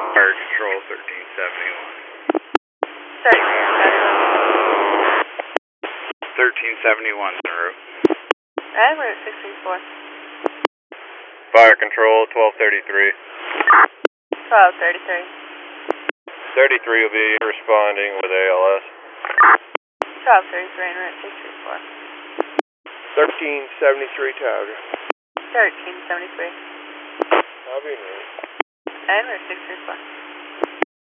Fire Control 1371. 1371 en route. En route 634. Fire Control 1233. 1233. 33 will be responding with ALS. 1233 en route 634. 1373 Tower. 1373. I'll be in route. En route 634.